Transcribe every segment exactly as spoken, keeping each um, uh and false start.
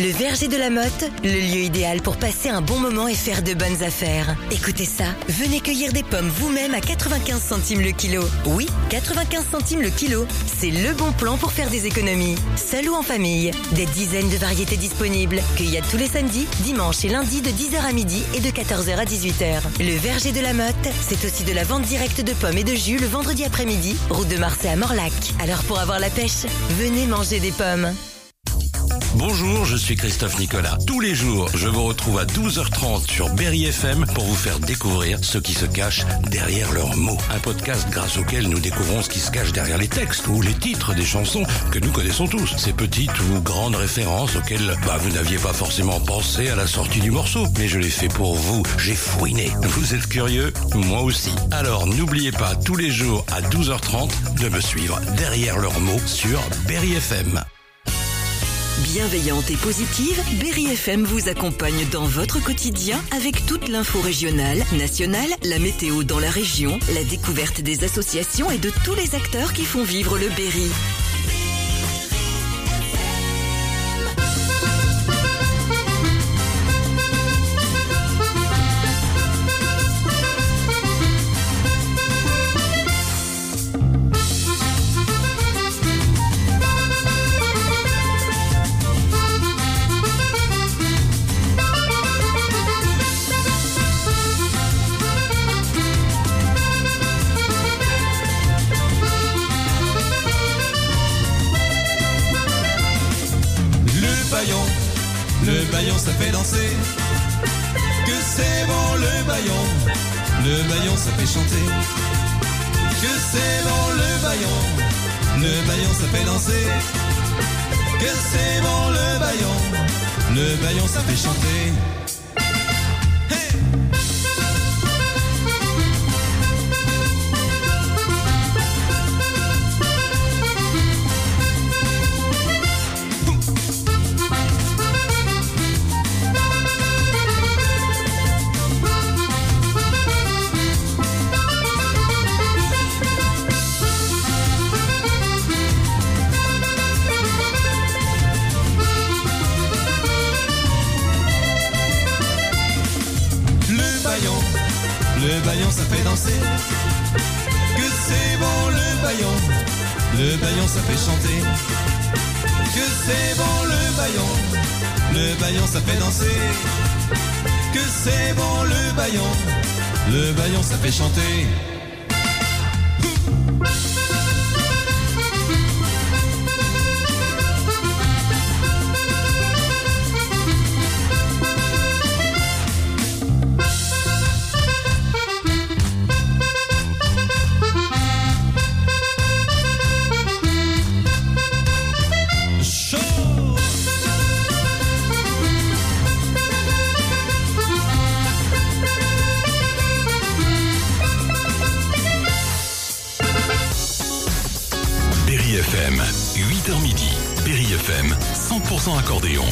Le Verger de la Motte, le lieu idéal pour passer un bon moment et faire de bonnes affaires. Écoutez ça, venez cueillir des pommes vous-même à quatre-vingt-quinze centimes le kilo. Oui, quatre-vingt-quinze centimes le kilo. C'est le bon plan pour faire des économies. Seul ou en famille, des dizaines de variétés disponibles. Cueillade tous les samedis, dimanches et lundis de dix heures à midi et de quatorze heures à dix-huit heures. Le Verger de la Motte, c'est aussi de la vente directe de pommes et de jus le vendredi après-midi, route de Marseille à Morlac. Alors pour avoir la pêche, venez manger des pommes. Bonjour, je suis Christophe Nicolas. Tous les jours, je vous retrouve à douze heures trente sur Berry F M pour vous faire découvrir ce qui se cache derrière leurs mots. Un podcast grâce auquel nous découvrons ce qui se cache derrière les textes ou les titres des chansons que nous connaissons tous. Ces petites ou grandes références auxquelles bah, vous n'aviez pas forcément pensé à la sortie du morceau. Mais je l'ai fait pour vous, j'ai fouiné. Vous êtes curieux? Moi aussi. Alors n'oubliez pas tous les jours à douze heures trente de me suivre derrière leurs mots sur Berry F M. Bienveillante et positive, Berry F M vous accompagne dans votre quotidien avec toute l'info régionale, nationale, la météo dans la région, la découverte des associations et de tous les acteurs qui font vivre le Berry. Le baillon ça fait danser, que c'est bon le baillon, le baillon ça fait chanter, que c'est bon le baillon, le baillon ça fait danser, que c'est bon le baillon, le baillon ça fait chanter. Le baillon ça fait danser, que c'est bon le baillon, le baillon ça fait chanter, que c'est bon le baillon, le baillon ça fait danser, que c'est bon le baillon, le baillon ça fait chanter. F M, huit heures midi. Berry F M, cent pour cent accordéon.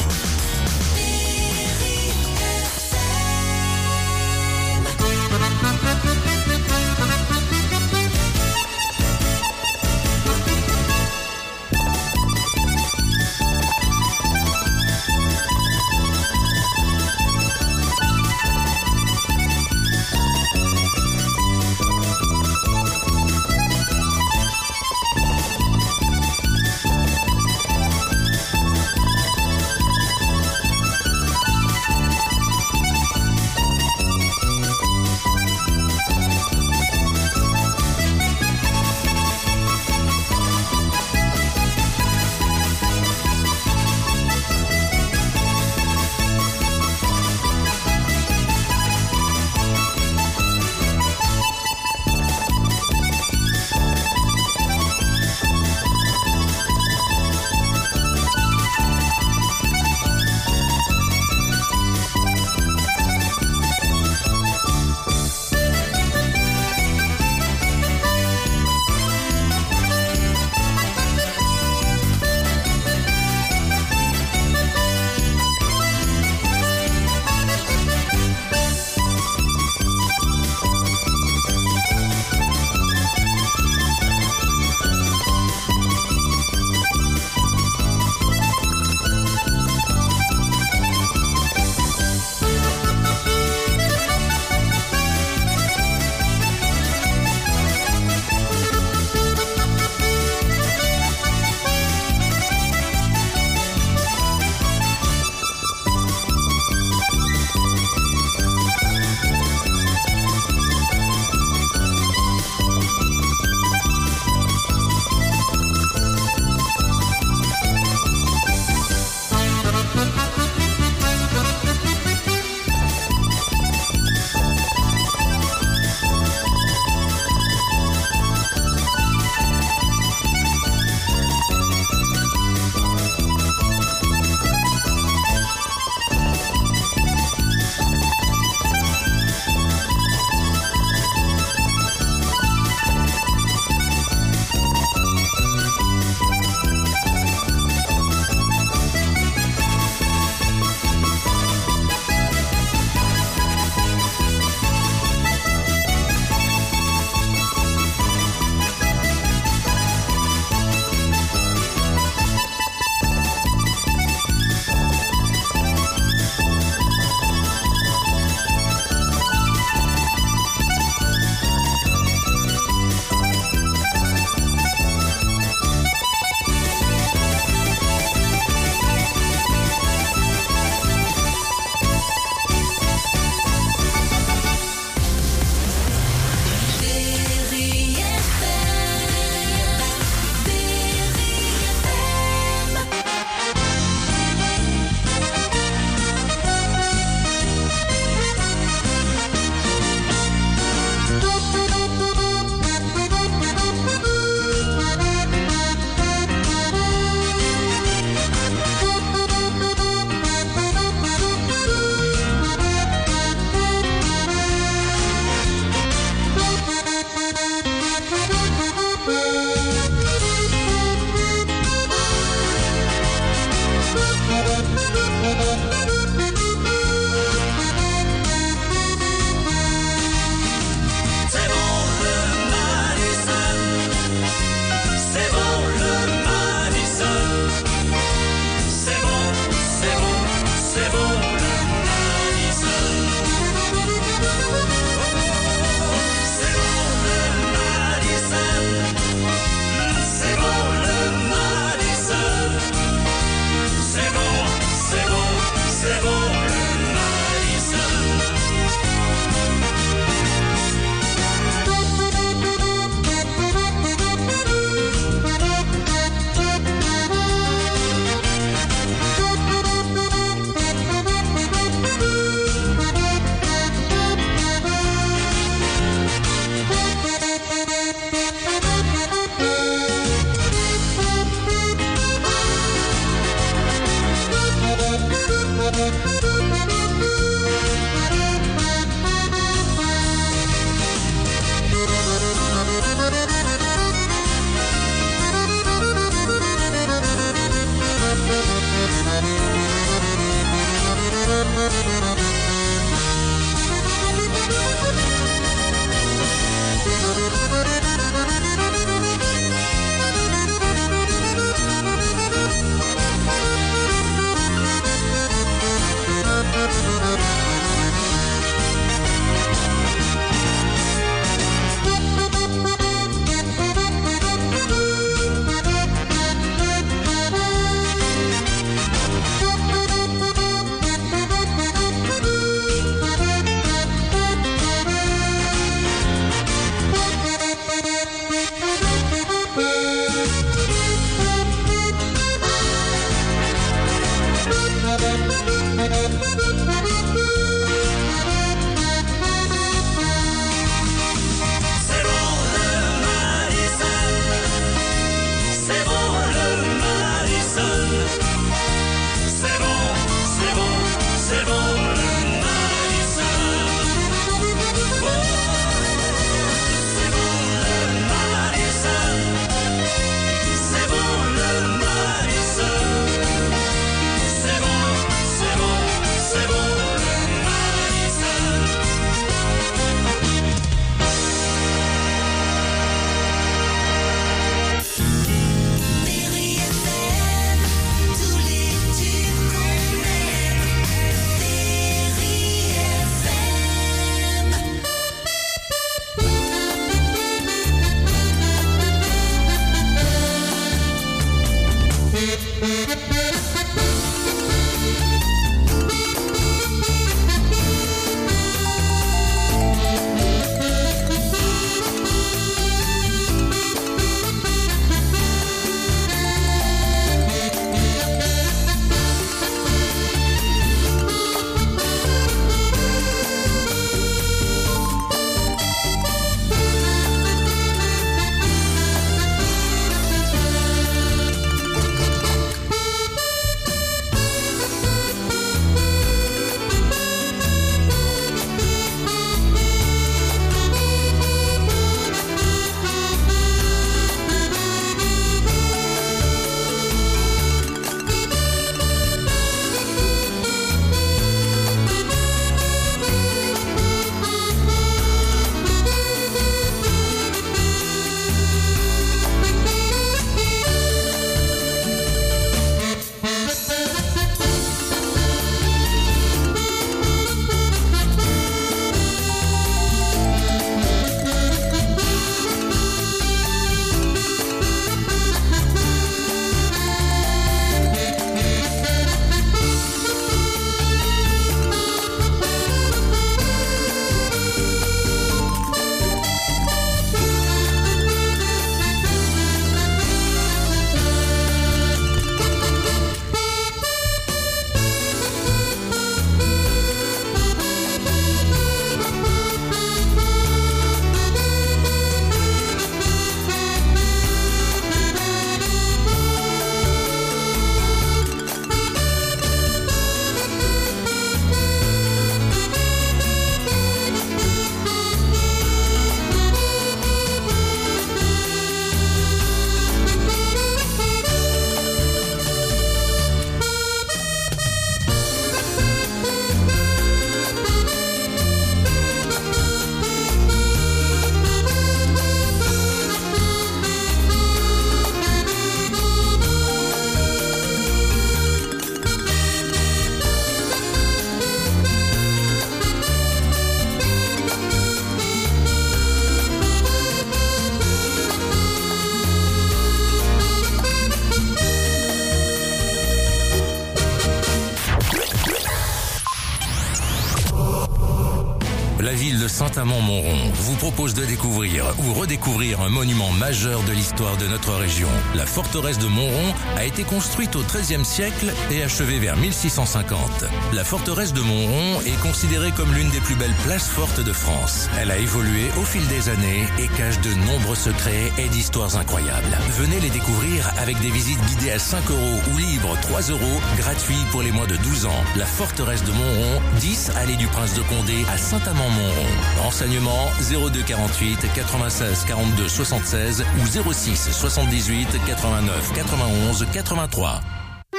La ville de Saint-Amand-Montrond vous propose de découvrir ou redécouvrir un monument majeur de l'histoire de notre région. La forteresse de Montrond a été construite au treizième siècle et achevée vers mille six cent cinquante. La forteresse de Montrond est considérée comme l'une des plus belles places fortes de France. Elle a évolué au fil des années et cache de nombreux secrets et d'histoires incroyables. Venez les découvrir avec des visites guidées à cinq euros ou libres trois euros, gratuits pour les moins de douze ans. La forteresse de Montrond, dix allée du Prince de Condé à Saint-Amand-Montrond. Renseignements zéro deux quarante-huit quatre-vingt-seize quarante-deux soixante-seize ou zéro six soixante-dix-huit quatre-vingt-neuf quatre-vingt-onze quatre-vingt-trois.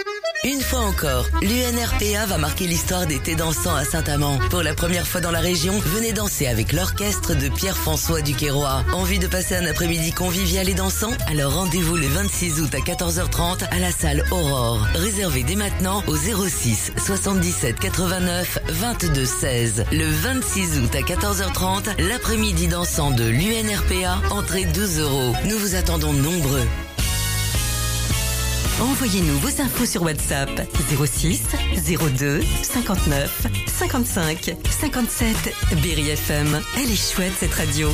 Une fois encore, l'U N R P A va marquer l'histoire d'été dansant à Saint-Amand. Pour la première fois dans la région, venez danser avec l'orchestre de Pierre-François Duquesroy. Envie de passer un après-midi convivial et dansant? Alors rendez-vous le vingt-six août à quatorze heures trente à la salle Aurore. Réservez dès maintenant au zéro six soixante-dix-sept quatre-vingt-neuf vingt-deux seize. Le vingt-six août à quatorze heures trente, l'après-midi dansant de l'U N R P A, entrée douze euros. Nous vous attendons nombreux. Envoyez-nous vos infos sur WhatsApp zéro six zéro deux cinquante-neuf cinquante-cinq cinquante-sept. Berry F M, elle est chouette cette radio.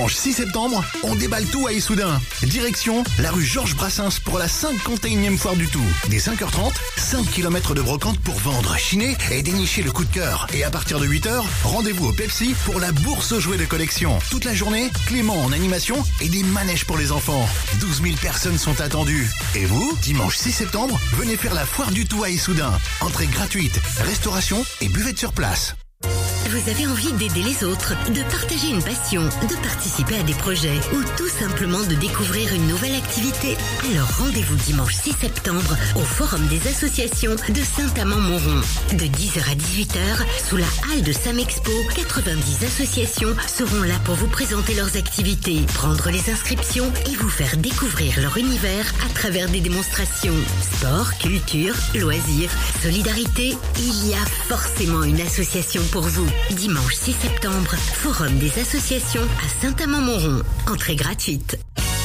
Dimanche six septembre, on déballe tout à Issoudun. Direction la rue Georges Brassens pour la cinquante et unième foire du tout. Dès cinq heures trente, cinq kilomètres de brocante pour vendre, chiner et dénicher le coup de cœur. Et à partir de huit heures, rendez-vous au Pepsi pour la bourse aux jouets de collection. Toute la journée, Clément en animation et des manèges pour les enfants. douze mille personnes sont attendues. Et vous, dimanche six septembre, venez faire la foire du tout à Issoudun. Entrée gratuite, restauration et buvette sur place. Vous avez envie d'aider les autres, de partager une passion, de participer à des projets ou tout simplement de découvrir une nouvelle activité? Alors rendez-vous dimanche six septembre au Forum des associations de Saint-Amand-Montrond. De dix heures à dix-huit heures, sous la halle de Samexpo, quatre-vingt-dix associations seront là pour vous présenter leurs activités, prendre les inscriptions et vous faire découvrir leur univers à travers des démonstrations. Sport, culture, loisirs, solidarité, il y a forcément une association pour vous. Dimanche six septembre, Forum des associations à Saint-Amand-Montrond. Entrée gratuite.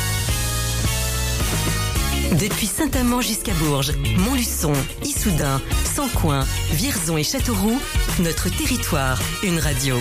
Depuis Saint-Amand jusqu'à Bourges, Montluçon, Issoudun, Sancoin, Vierzon et Châteauroux, notre territoire, une radio.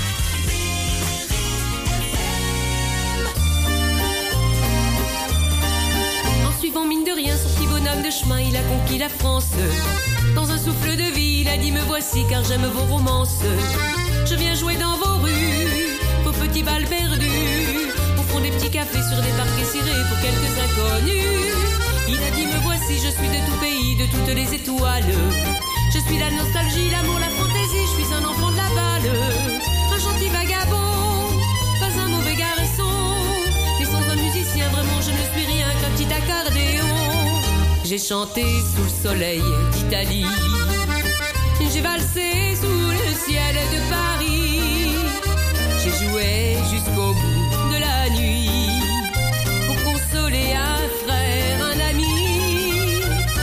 En suivant mine de rien son petit bonhomme de chemin, il a conquis la France. Dans un souffle de vie, il a dit me voici car j'aime vos romances. Je viens jouer dans vos rues, vos petits balles perdus. Au fond des petits cafés sur des parquets cirés pour quelques inconnus. Il a dit me voici, je suis de tout pays, de toutes les étoiles. Je suis la nostalgie, l'amour, la fantaisie, je suis un enfant de la balle. Un gentil vagabond, pas un mauvais garçon. Mais sans un musicien, vraiment je ne suis rien qu'un petit accordéon. J'ai chanté sous le soleil d'Italie. J'ai valsé sous le ciel de Paris. J'ai joué jusqu'au bout de la nuit pour consoler un frère, un ami.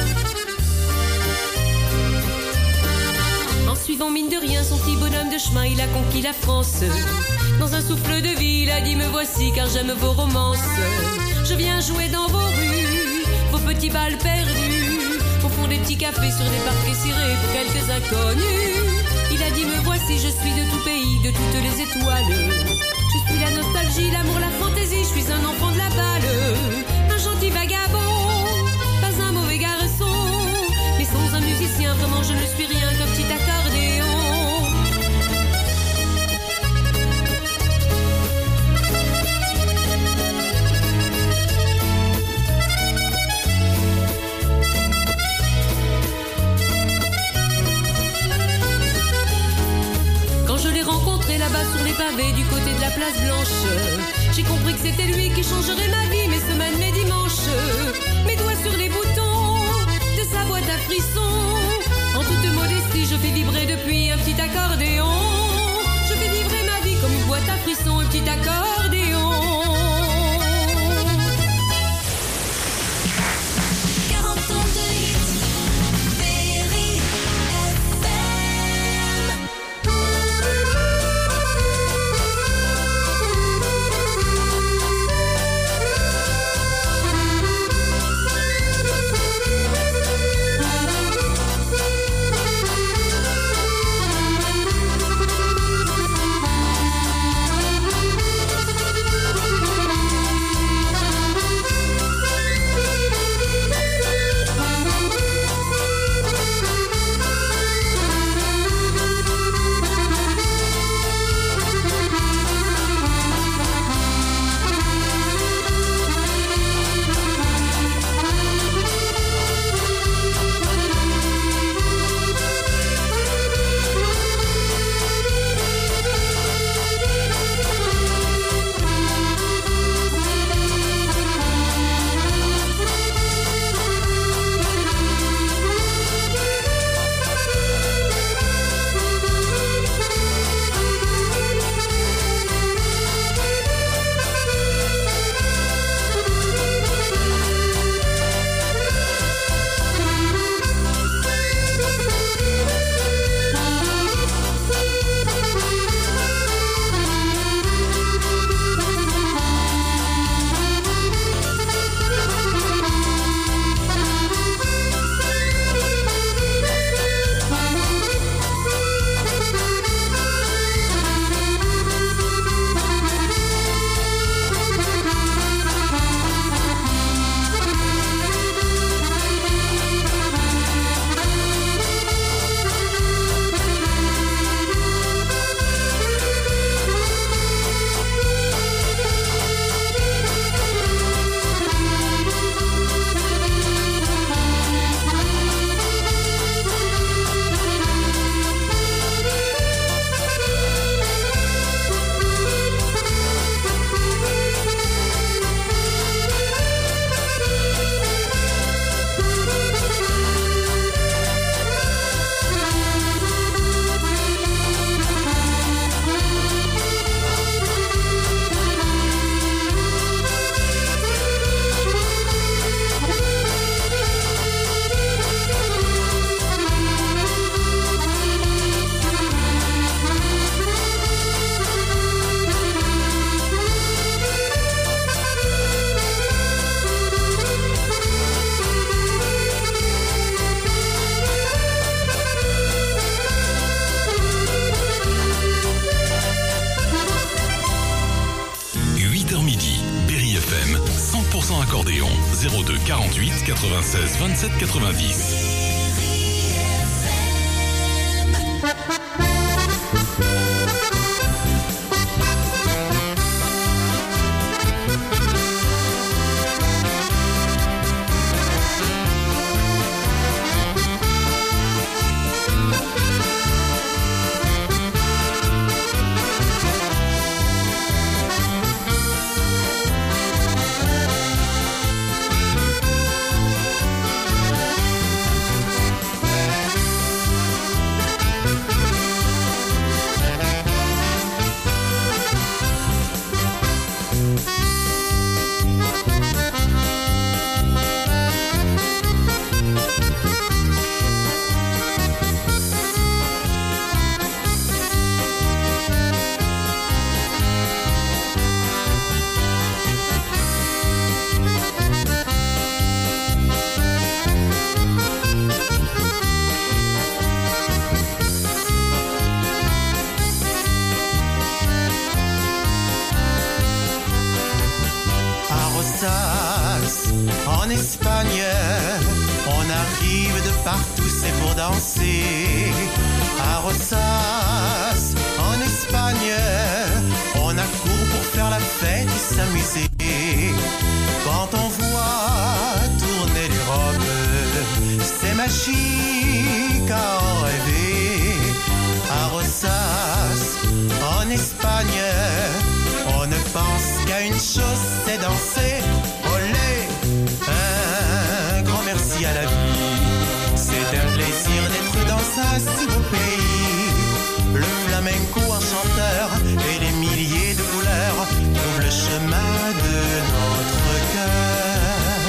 En suivant mine de rien son petit bonhomme de chemin, il a conquis la France. Dans un souffle de vie, il a dit me voici car j'aime vos romances. Je viens jouer dans vos rues, vos petits balles perdus. Au fond des petits cafés sur des parquets cirés pour quelques inconnus. Il a dit me voici, je suis de tout pays, de toutes les étoiles. Je suis la nostalgie, l'amour, la fantaisie, je suis un enfant de la balle. Un gentil vagabond, pas un mauvais garçon. Mais sans un musicien, vraiment je ne suis rien qu'un petit accordéon. Là-bas sur les pavés du côté de la place Blanche, j'ai compris que c'était lui qui changerait ma vie, mes semaines, mes dimanches. Mes doigts sur les boutons de sa boîte à frissons. En toute modestie, je fais vibrer depuis un petit accordéon. Je fais vibrer ma vie comme une boîte à frissons, un petit accordéon. quarante ans de hits, Berry F M. cents accordéon. zéro deux quarante-huit quatre-vingt-seize vingt-sept quatre-vingt-dix. En Espagne, on arrive de partout, c'est pour danser. À Rosas, en Espagne, on accourt pour faire la fête et s'amuser. Quand on voit tourner les robes, c'est magique à en rêver. À Rosas, en Espagne, on ne pense qu'à une chose, c'est danser. Olé, un grand merci à la vie. C'est un plaisir d'être dans un si beau pays. Le flamenco enchanteur et les milliers de couleurs trouvent le chemin de notre cœur.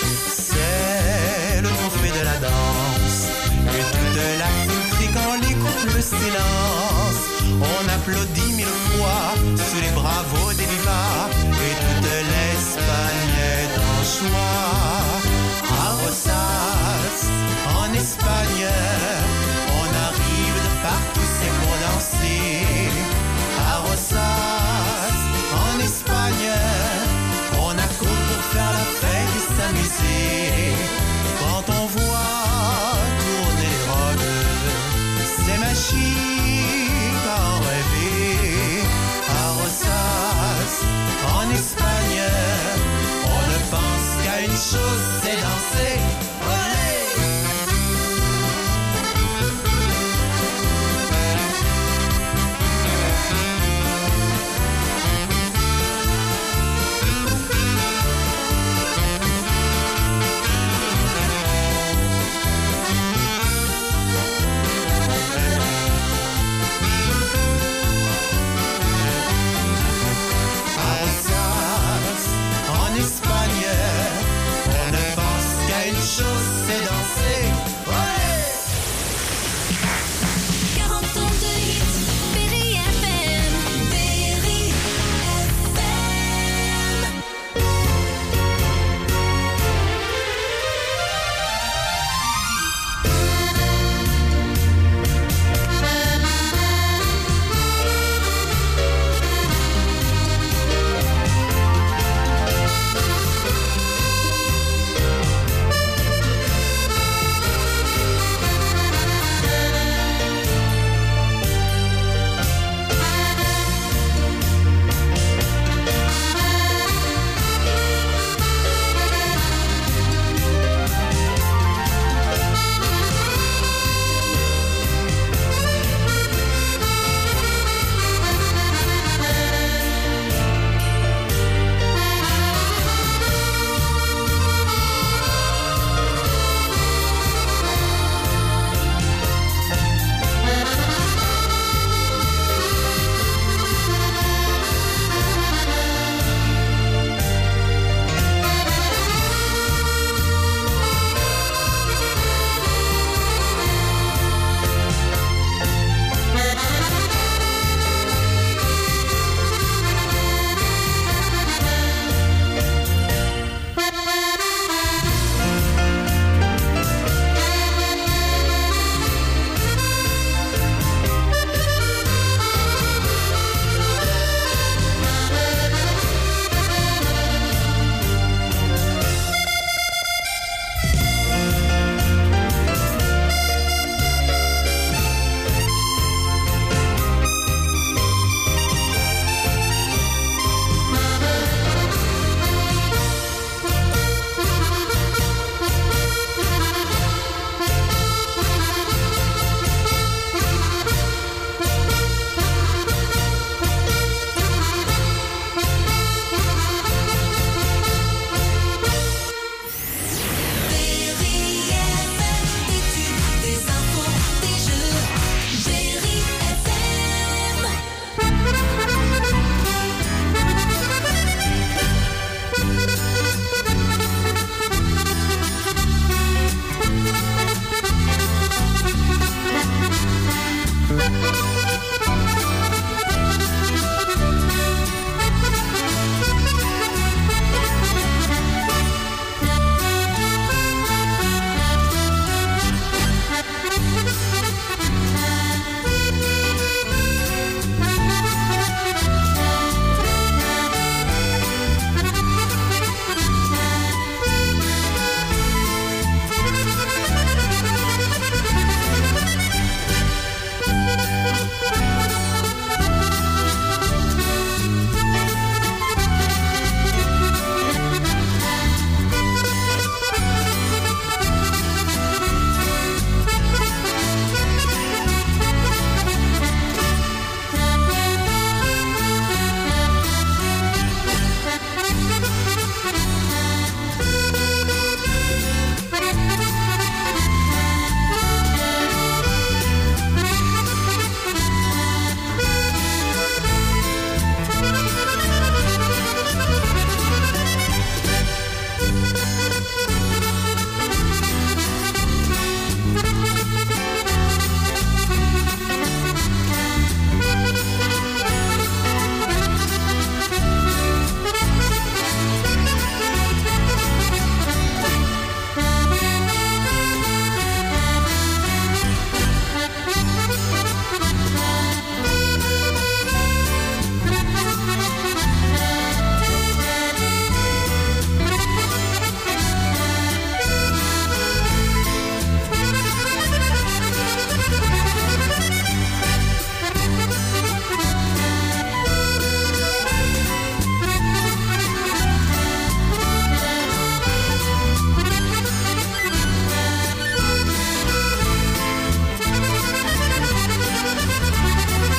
C'est le trophée de la danse et toute la foule crie quand les couples s'élancent. On applaudit mille fois sous les bravos des vivas et toute l'Espagne est en joie. À Rosas, en Espagne, on arrive de partout, c'est pour danser. À Rosas, en Espagne, on accourt pour faire la fête et s'amuser.